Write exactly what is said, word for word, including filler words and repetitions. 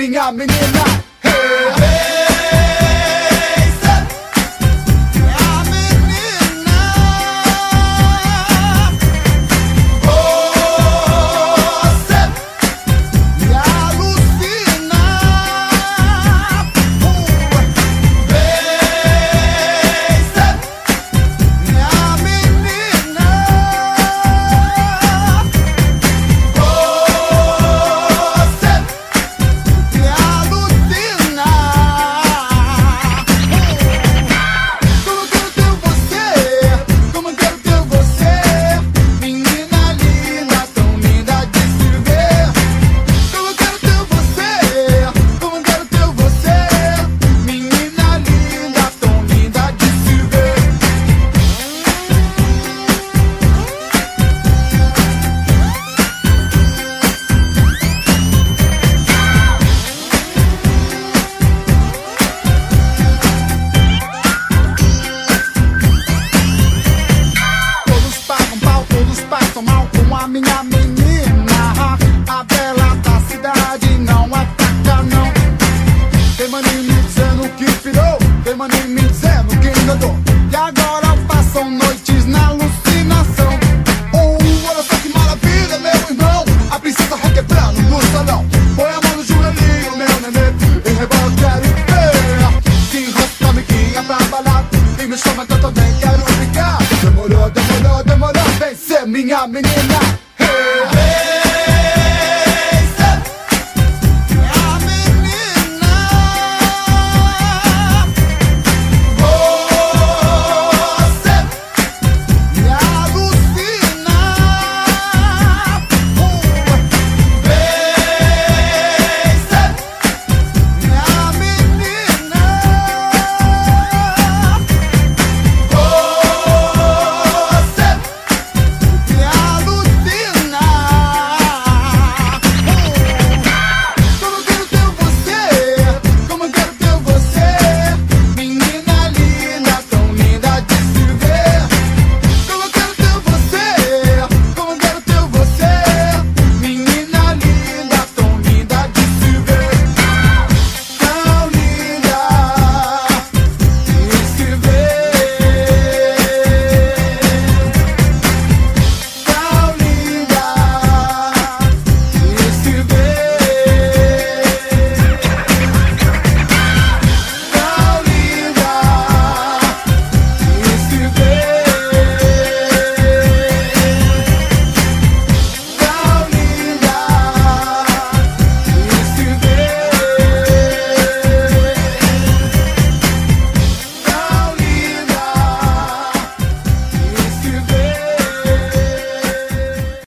minha menina. Hey. A minha menina, a bela da cidade, não ataca não. Tem maninho me dizendo que pirou, tem maninho me dizendo que enganou. E agora passam noites na alucinação. Oh, olha só que maravilha, meu irmão, a princesa requebrando no salão. Põe a mão no joelhinho, meu nenê, e rebola quero ver. Se enrosca, amiguinha, pra balada, e me chama que eu também quero ficar. Demorou, demorou, demorou, vem ser minha menina.